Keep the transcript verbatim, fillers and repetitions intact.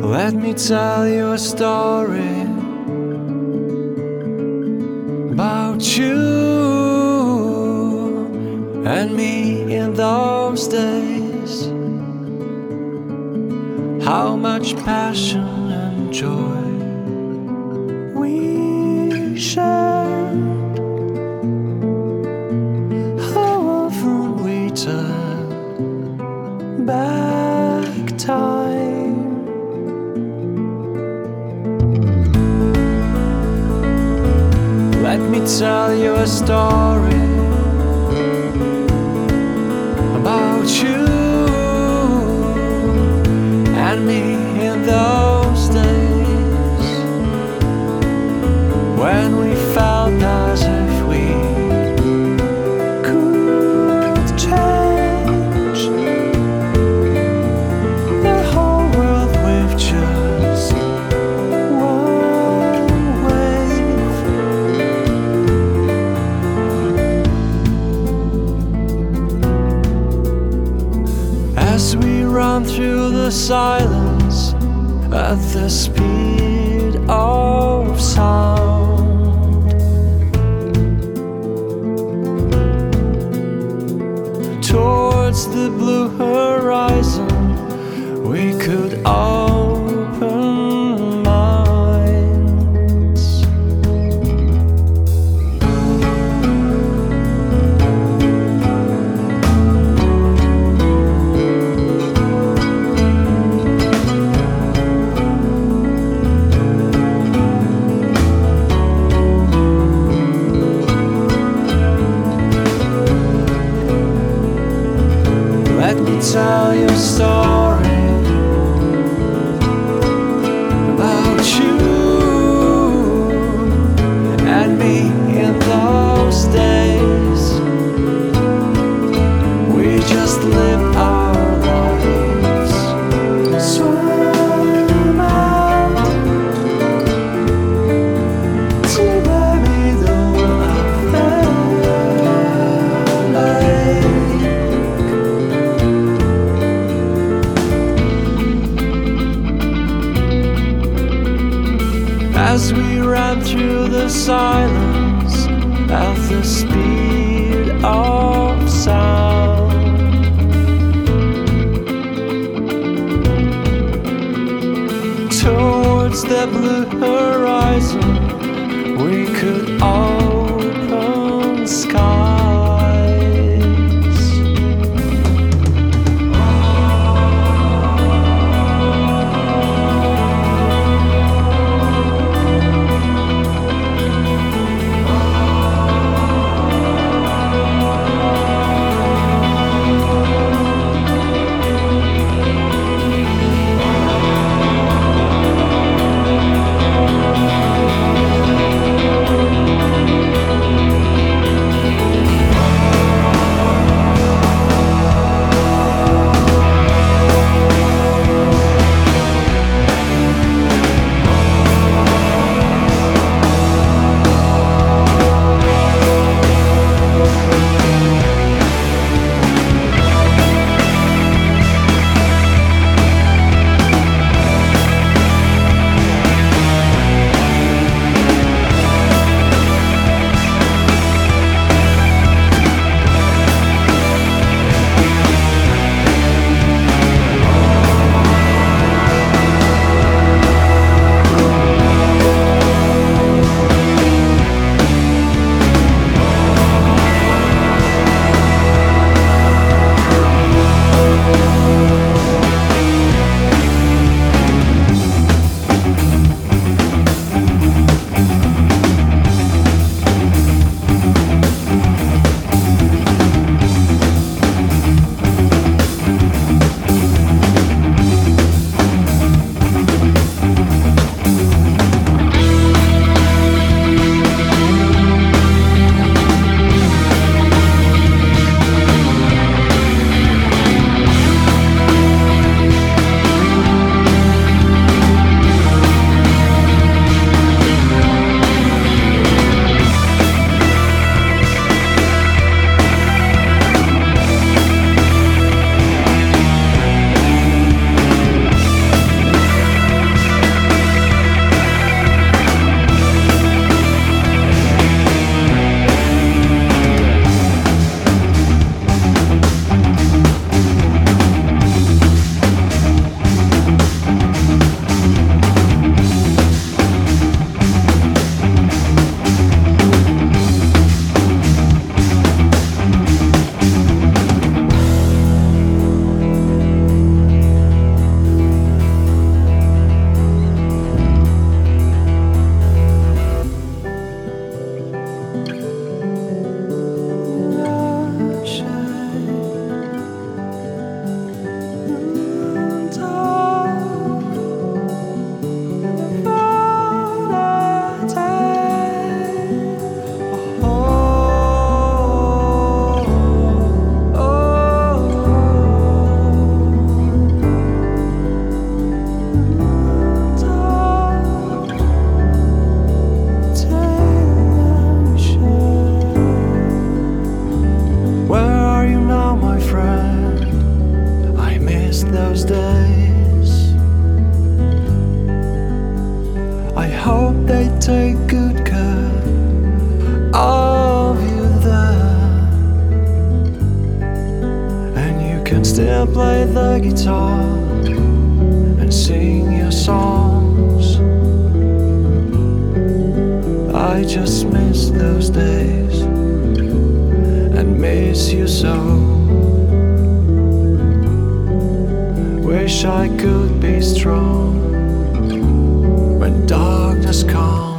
Let me tell you a story about you and me in those days. How much passion and joy we shared. How often we turned back time. Let me tell you a story about you and me in those days when we felt as if we could change the whole world with just one wave. As we run through the silence at the speed of sound, towards the blue horizon we could open minds. Let me tell you a story about you and me in those days. We just lived our lives so out to the middle of the lake. As we ran through the silence at the speed of sound, towards the blue horizon we could open skies. still play the guitar and sing your songs. I just miss those days and miss you so. Wish I could be strong when darkness comes.